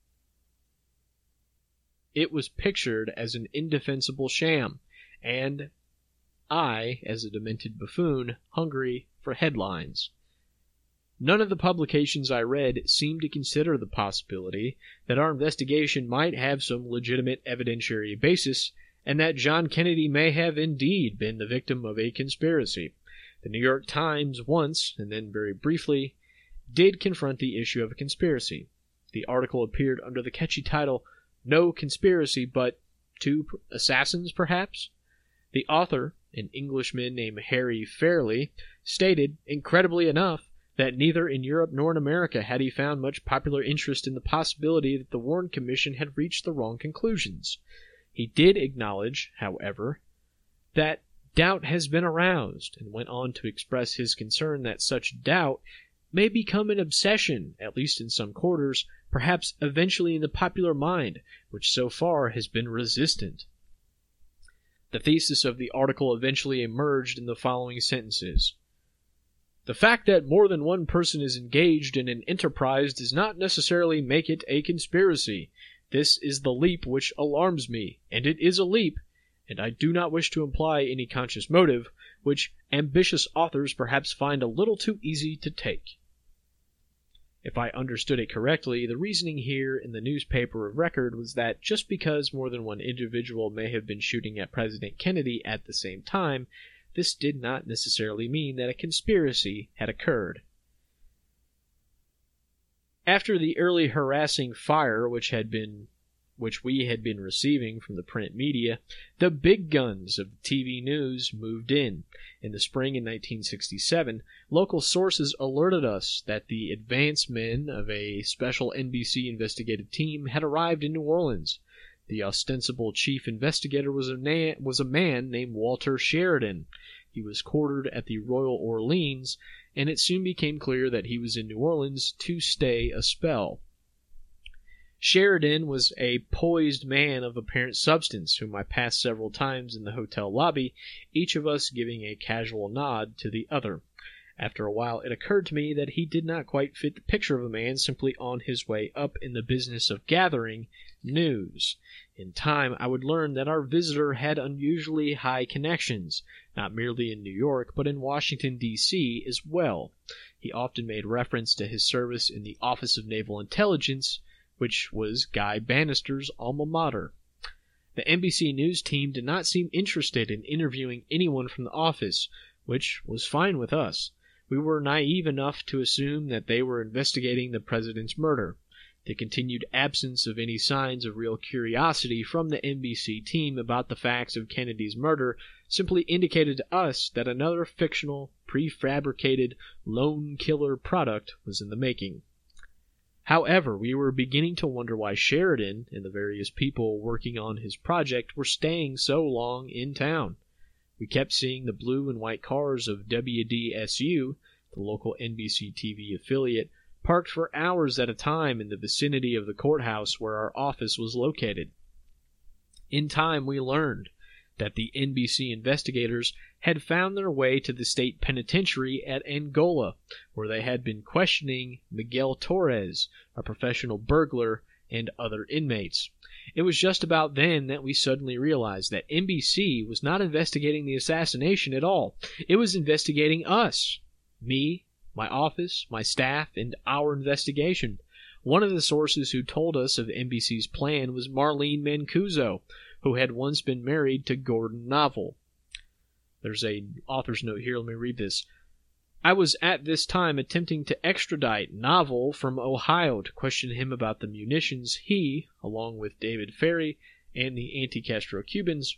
it was pictured as an indefensible sham, and I, as a demented buffoon, hungry for headlines. None of the publications I read seemed to consider the possibility that our investigation might have some legitimate evidentiary basis, and that John Kennedy may have indeed been the victim of a conspiracy. The New York Times once, and then very briefly, did confront the issue of a conspiracy. The article appeared under the catchy title, "No Conspiracy, but Two Assassins, Perhaps?" The author, an Englishman named Harry Fairley, stated, incredibly enough, that neither in Europe nor in America had he found much popular interest in the possibility that the Warren Commission had reached the wrong conclusions. He did acknowledge, however, that doubt has been aroused, and went on to express his concern that such doubt may become an obsession, at least in some quarters, perhaps eventually in the popular mind, which so far has been resistant. The thesis of the article eventually emerged in the following sentences. The fact that more than one person is engaged in an enterprise does not necessarily make it a conspiracy. This is the leap which alarms me, and it is a leap, and I do not wish to imply any conscious motive, which ambitious authors perhaps find a little too easy to take. If I understood it correctly, the reasoning here in the newspaper of record was that just because more than one individual may have been shooting at President Kennedy at the same time, this did not necessarily mean that a conspiracy had occurred. After the early harassing fire which had been which we had been receiving from the print media, the big guns of the T V news moved in. In the spring of nineteen sixty-seven, local sources alerted us that the advance men of a special N B C investigative team had arrived in New Orleans. The ostensible chief investigator was a, na- was a man named Walter Sheridan. He was quartered at the Royal Orleans, and it soon became clear that he was in New Orleans to stay a spell. Sheridan was a poised man of apparent substance, whom I passed several times in the hotel lobby, each of us giving a casual nod to the other. After a while it occurred to me that he did not quite fit the picture of a man simply on his way up in the business of gathering news. In time I would learn that our visitor had unusually high connections, not merely in New York, but in Washington, D C as well. He often made reference to his service in the Office of Naval Intelligence, which was Guy Bannister's alma mater. The N B C News team did not seem interested in interviewing anyone from the office, which was fine with us. We were naive enough to assume that they were investigating the president's murder. The continued absence of any signs of real curiosity from the N B C team about the facts of Kennedy's murder simply indicated to us that another fictional, prefabricated, lone killer product was in the making. However, we were beginning to wonder why Sheridan and the various people working on his project were staying so long in town. We kept seeing the blue and white cars of W D S U, the local N B C T V affiliate, parked for hours at a time in the vicinity of the courthouse where our office was located. In time, we learned that the N B C investigators had found their way to the state penitentiary at Angola, where they had been questioning Miguel Torres, a professional burglar, and other inmates. It was just about then that we suddenly realized that N B C was not investigating the assassination at all. It was investigating us. Me, my office, my staff, and our investigation. One of the sources who told us of N B C's plan was Marlene Mancuso, who had once been married to Gordon Novel. There's a author's note here. Let me read this. I was at this time attempting to extradite Novel from Ohio to question him about the munitions he, along with David Ferry and the anti-Castro Cubans,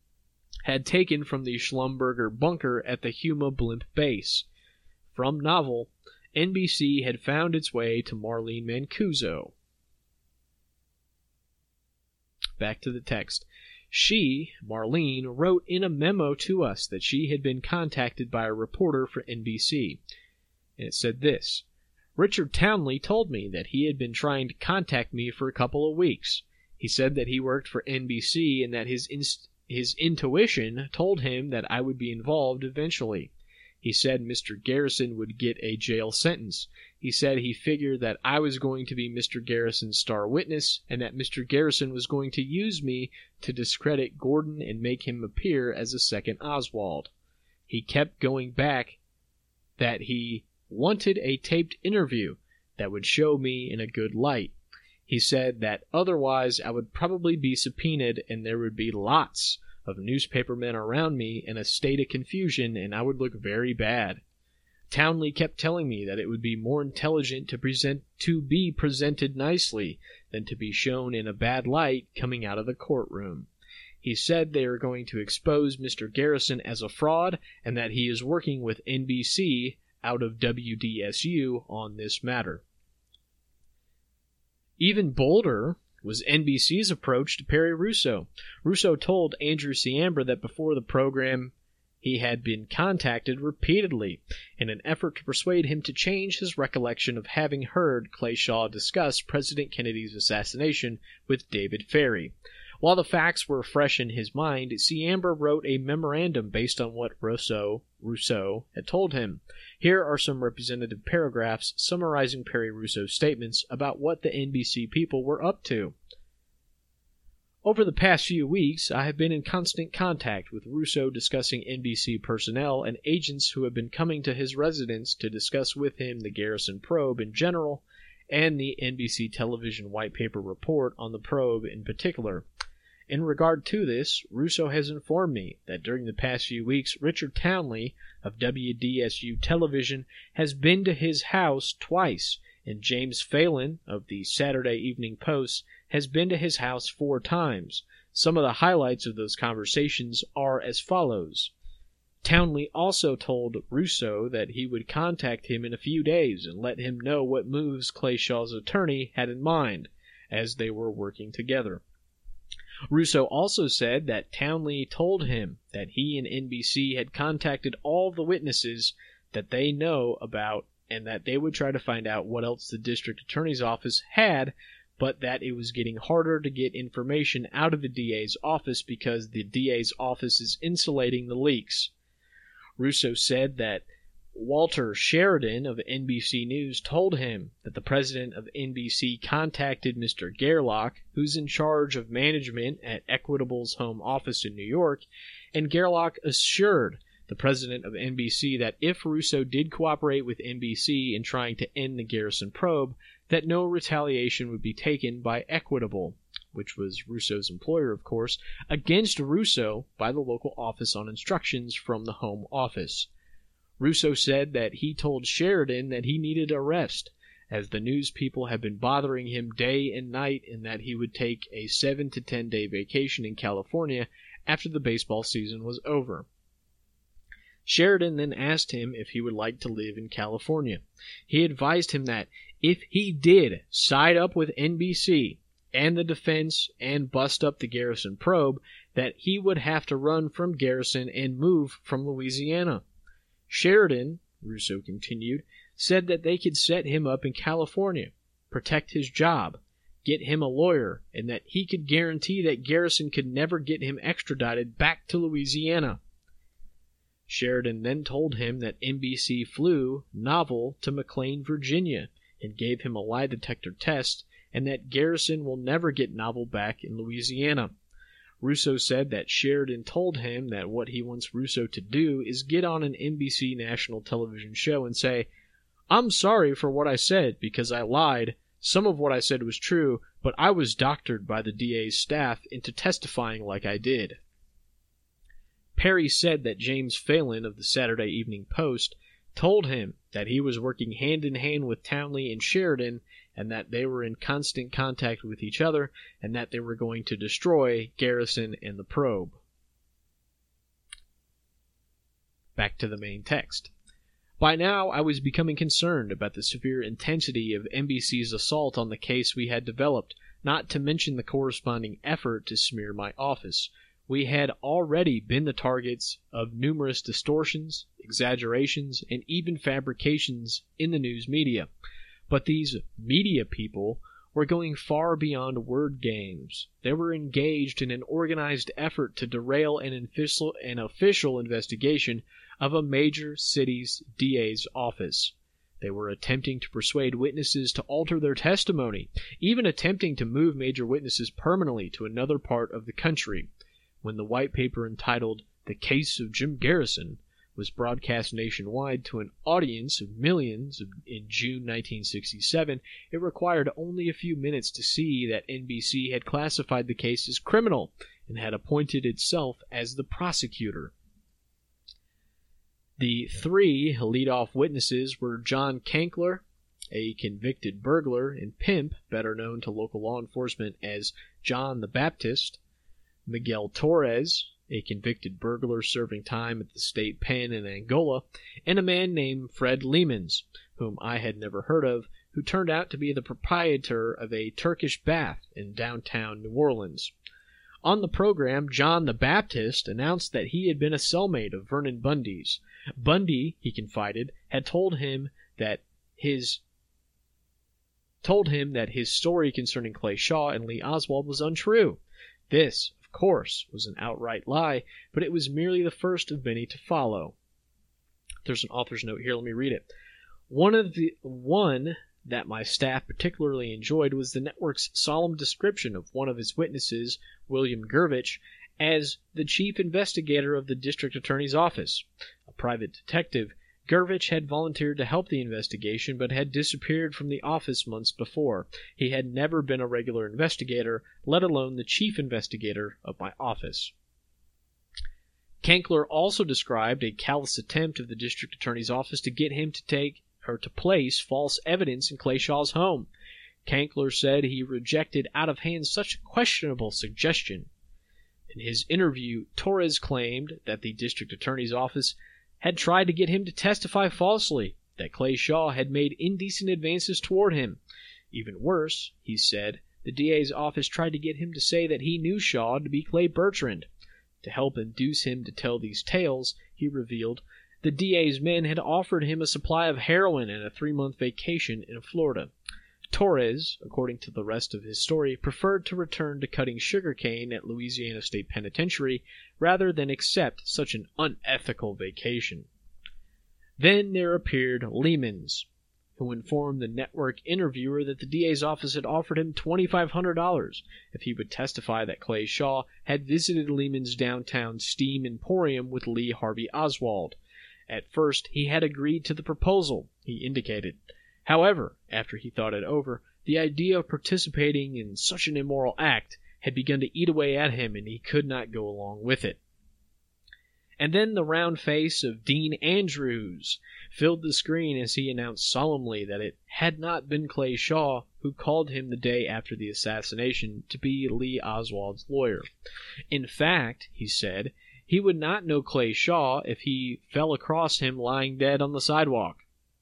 had taken from the Schlumberger bunker at the Huma blimp base. From Novel, N B C had found its way to Marlene Mancuso. Back to the text. She, Marlene, wrote in a memo to us that she had been contacted by a reporter for N B C. And it said this: Richard Townley told me that he had been trying to contact me for a couple of weeks. He said that he worked for N B C and that his inst- his intuition told him that I would be involved eventually. He said Mister Garrison would get a jail sentence. He said he figured that I was going to be Mister Garrison's star witness and that Mister Garrison was going to use me to discredit Gordon and make him appear as a second Oswald. He kept going back that he wanted a taped interview that would show me in a good light. He said that otherwise I would probably be subpoenaed and there would be lots of newspapermen around me in a state of confusion and I would look very bad. Townley kept telling me that it would be more intelligent to present to be presented nicely than to be shown in a bad light coming out of the courtroom. He said they are going to expose Mister Garrison as a fraud and that he is working with N B C out of W D S U on this matter. Even bolder was N B C's approach to Perry Russo. Russo told Andrew Ciambra that before the program he had been contacted repeatedly in an effort to persuade him to change his recollection of having heard Clay Shaw discuss President Kennedy's assassination with David Ferrie. While the facts were fresh in his mind, Ciambra wrote a memorandum based on what Russo, Russo had told him. Here are some representative paragraphs summarizing Perry Russo's statements about what the N B C people were up to. Over the past few weeks, I have been in constant contact with Russo discussing N B C personnel and agents who have been coming to his residence to discuss with him the Garrison probe in general and the N B C television white paper report on the probe in particular. In regard to this, Russo has informed me that during the past few weeks, Richard Townley of W D S U Television has been to his house twice, and James Phelan of the Saturday Evening Post has been to his house four times. Some of the highlights of those conversations are as follows. Townley also told Russo that he would contact him in a few days and let him know what moves Clay Shaw's attorney had in mind as they were working together. Russo also said that Townley told him that he and N B C had contacted all the witnesses that they know about and that they would try to find out what else the district attorney's office had, but that it was getting harder to get information out of the D A's office because the D A's office is insulating the leaks. Russo said that Walter Sheridan of N B C News told him that the president of N B C contacted Mister Gerlach, who's in charge of management at Equitable's home office in New York, and Gerlach assured the president of N B C that if Russo did cooperate with N B C in trying to end the Garrison probe, that no retaliation would be taken by Equitable, which was Russo's employer, of course, against Russo by the local office on instructions from the home office. Russo said that he told Sheridan that he needed a rest, as the news people had been bothering him day and night, and that he would take a seven to ten day vacation in California after the baseball season was over. Sheridan then asked him if he would like to live in California. He advised him that if he did side up with N B C and the defense and bust up the Garrison probe, that he would have to run from Garrison and move from Louisiana. Sheridan, Russo continued, said that they could set him up in California, protect his job, get him a lawyer, and that he could guarantee that Garrison could never get him extradited back to Louisiana. Sheridan then told him that N B C flew Novel to McLean, Virginia, and gave him a lie detector test, and that Garrison will never get Novel back in Louisiana. Russo said that Sheridan told him that what he wants Russo to do is get on an N B C national television show and say, "I'm sorry for what I said because I lied. Some of what I said was true, but I was doctored by the D A's staff into testifying like I did." Perry said that James Phelan of the Saturday Evening Post told him that he was working hand in hand with Townley and Sheridan and that they were in constant contact with each other and that they were going to destroy Garrison and the probe. Back to the main text. By now, I was becoming concerned about the severe intensity of N B C's assault on the case we had developed, not to mention the corresponding effort to smear my office. We had already been the targets of numerous distortions, exaggerations, and even fabrications in the news media. But these media people were going far beyond word games. They were engaged in an organized effort to derail an official, an official investigation of a major city's D A's office. They were attempting to persuade witnesses to alter their testimony, even attempting to move major witnesses permanently to another part of the country. When the white paper entitled The Case of Jim Garrison was broadcast nationwide to an audience of millions in June nineteen sixty-seven, it required only a few minutes to see that N B C had classified the case as criminal and had appointed itself as the prosecutor. The three lead-off witnesses were John Kankler, a convicted burglar and pimp better known to local law enforcement as John the Baptist, Miguel Torres, a convicted burglar serving time at the state pen in Angola, and a man named Fred Lemons, whom I had never heard of, who turned out to be the proprietor of a Turkish bath in downtown New Orleans. On the program, John the Baptist announced that he had been a cellmate of Vernon Bundy's. Bundy, he confided, had told him that his told him that his story concerning Clay Shaw and Lee Oswald was untrue. This, of course, was an outright lie, but it was merely the first of many to follow. There's an author's note here. Let me read it. One of the one that my staff particularly enjoyed was the network's solemn description of one of its witnesses, William Gurvich, as the chief investigator of the district attorney's office. A private detective, Gurvich had volunteered to help the investigation but had disappeared from the office months before. He had never been a regular investigator, let alone the chief investigator of my office. Kankler also described a callous attempt of the district attorney's office to get him to take or to place false evidence in Clay Shaw's home. Kankler said he rejected out of hand such a questionable suggestion. In his interview, Torres claimed that the district attorney's office had tried to get him to testify falsely, that Clay Shaw had made indecent advances toward him. Even worse, he said, the D A's office tried to get him to say that he knew Shaw to be Clay Bertrand. To help induce him to tell these tales, he revealed, the D A's men had offered him a supply of heroin and a three-month vacation in Florida. Torres, according to the rest of his story, preferred to return to cutting sugarcane at Louisiana State Penitentiary rather than accept such an unethical vacation. Then there appeared Lemons, who informed the network interviewer that the D A's office had offered him twenty-five hundred dollars if he would testify that Clay Shaw had visited Lemons' downtown Steam Emporium with Lee Harvey Oswald. At first, he had agreed to the proposal, he indicated. However, after he thought it over, the idea of participating in such an immoral act had begun to eat away at him, and he could not go along with it. And then the round face of Dean Andrews filled the screen as he announced solemnly that it had not been Clay Shaw who called him the day after the assassination to be Lee Oswald's lawyer. In fact, he said, he would not know Clay Shaw if he fell across him lying dead on the sidewalk.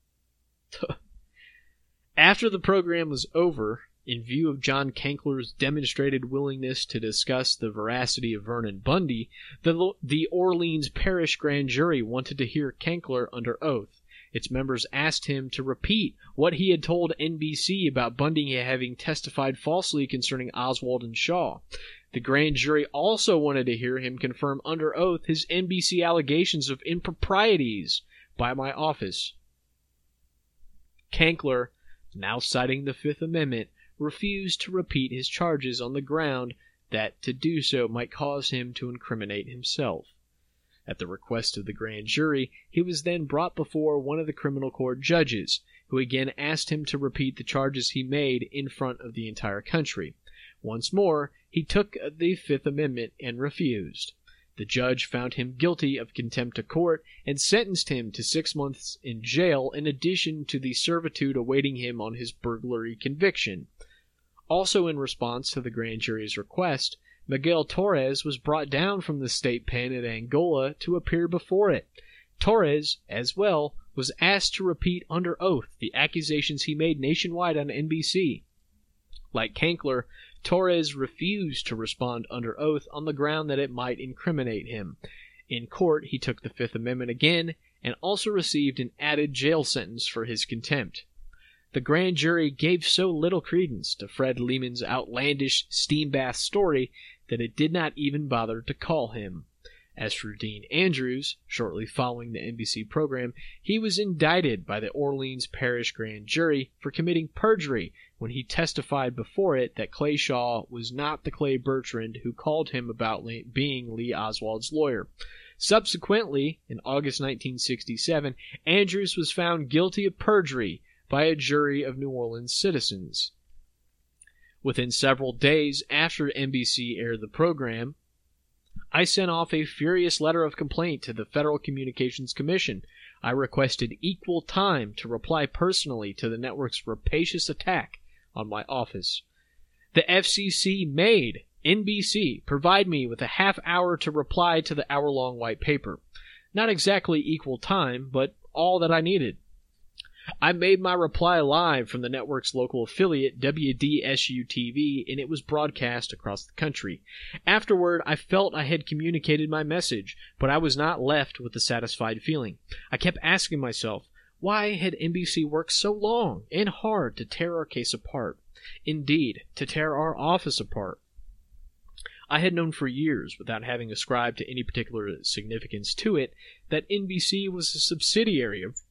After the program was over, in view of John Kankler's demonstrated willingness to discuss the veracity of Vernon Bundy, the, the Orleans Parish Grand Jury wanted to hear Kankler under oath. Its members asked him to repeat what he had told N B C about Bundy having testified falsely concerning Oswald and Shaw. The grand jury also wanted to hear him confirm under oath his N B C allegations of improprieties by my office. Kankler, now citing the Fifth Amendment, refused to repeat his charges on the ground that to do so might cause him to incriminate himself. At the request of the grand jury, he was then brought before one of the criminal court judges, who again asked him to repeat the charges he made in front of the entire country. Once more, he took the Fifth Amendment and refused. The judge found him guilty of contempt of court and sentenced him to six months in jail in addition to the servitude awaiting him on his burglary conviction. Also in response to the grand jury's request, Miguel Torres was brought down from the state pen at Angola to appear before it. Torres, as well, was asked to repeat under oath the accusations he made nationwide on N B C. Like Kankler, Torres refused to respond under oath on the ground that it might incriminate him. In court, he took the Fifth Amendment again and also received an added jail sentence for his contempt. The grand jury gave so little credence to Fred Lehman's outlandish steam bath story that it did not even bother to call him. As for Dean Andrews, shortly following the N B C program, he was indicted by the Orleans Parish Grand Jury for committing perjury when he testified before it that Clay Shaw was not the Clay Bertrand who called him about being Lee Oswald's lawyer. Subsequently, in August nineteen sixty-seven, Andrews was found guilty of perjury by a jury of New Orleans citizens. Within several days after N B C aired the program, I sent off a furious letter of complaint to the Federal Communications Commission. I requested equal time to reply personally to the network's rapacious attack on my office. The F C C made N B C provide me with a half hour to reply to the hour-long white paper. Not exactly equal time, but all that I needed. I made my reply live from the network's local affiliate, W D S U T V, and it was broadcast across the country. Afterward, I felt I had communicated my message, but I was not left with a satisfied feeling. I kept asking myself, why had N B C worked so long and hard to tear our case apart? Indeed, to tear our office apart. I had known for years, without having ascribed to any particular significance to it, that N B C was a subsidiary of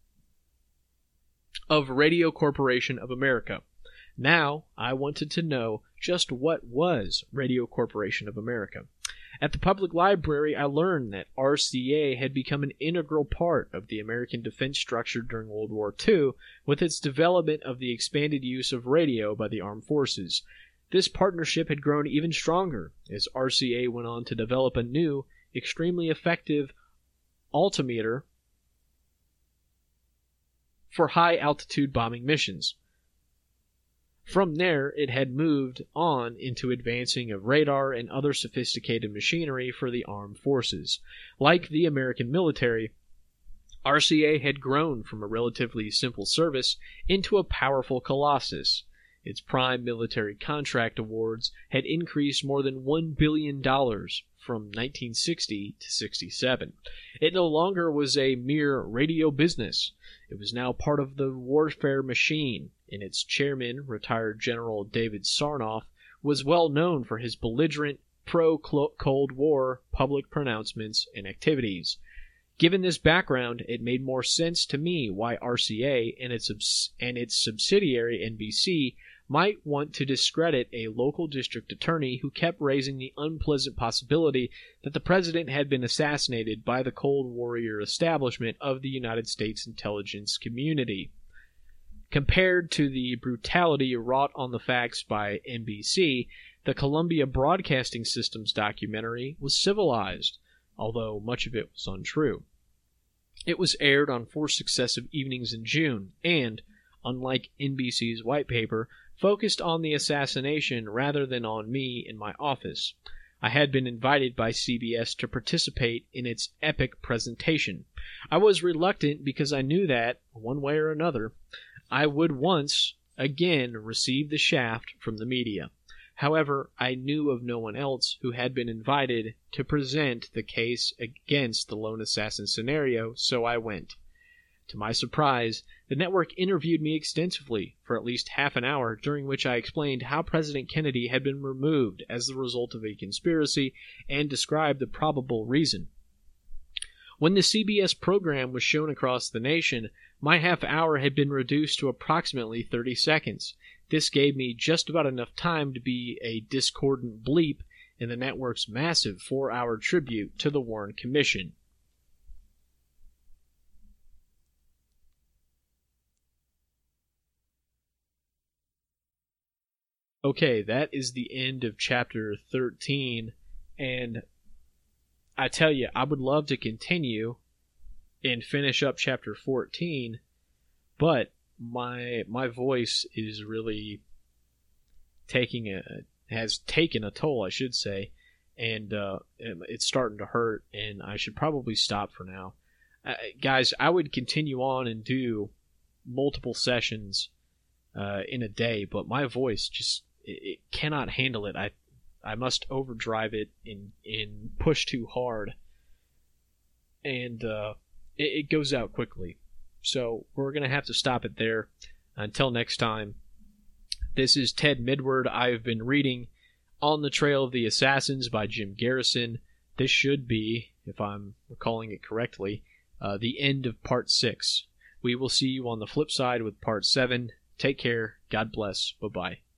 of Radio Corporation of America. Now, I wanted to know just what was Radio Corporation of America. At the public library, I learned that R C A had become an integral part of the American defense structure during World War Two, with its development of the expanded use of radio by the armed forces. This partnership had grown even stronger as R C A went on to develop a new, extremely effective altimeter for high-altitude bombing missions. From there, it had moved on into advancing of radar and other sophisticated machinery for the armed forces. Like the American military, R C A had grown from a relatively simple service into a powerful colossus. Its prime military contract awards had increased more than one billion dollars from nineteen sixty to sixty-seven. It no longer was a mere radio business. It was now part of the warfare machine, and its chairman, retired General David Sarnoff, was well known for his belligerent, pro-Cold War public pronouncements and activities. Given this background, it made more sense to me why R C A and its, and its subsidiary N B C might want to discredit a local district attorney who kept raising the unpleasant possibility that the president had been assassinated by the Cold Warrior establishment of the United States intelligence community. Compared to the brutality wrought on the facts by N B C, the Columbia Broadcasting System's documentary was civilized, although much of it was untrue. It was aired on four successive evenings in June and, unlike N B C's white paper, focused on the assassination rather than on me in my office. I had been invited by C B S to participate in its epic presentation. I was reluctant because I knew that, one way or another, I would once again receive the shaft from the media. However, I knew of no one else who had been invited to present the case against the lone assassin scenario, so I went. To my surprise, the network interviewed me extensively for at least half an hour, during which I explained how President Kennedy had been removed as the result of a conspiracy and described the probable reason. When the C B S program was shown across the nation, my half hour had been reduced to approximately thirty seconds. This gave me just about enough time to be a discordant bleep in the network's massive four-hour tribute to the Warren Commission. Okay, that is the end of chapter thirteen, and I tell you, I would love to continue and finish up chapter fourteen, but my my voice is really taking a has taken a toll, I should say, and uh, it's starting to hurt, and I should probably stop for now. Uh, guys, I would continue on and do multiple sessions uh, in a day, but my voice just it, it cannot handle it. I I must overdrive it and, and push too hard. And uh, it, it goes out quickly. So we're going to have to stop it there. Until next time, this is Ted Midward. I've been reading On the Trail of the Assassins by Jim Garrison. This should be, if I'm recalling it correctly, uh, the end of part six. We will see you on the flip side with part seven. Take care. God bless. Bye-bye.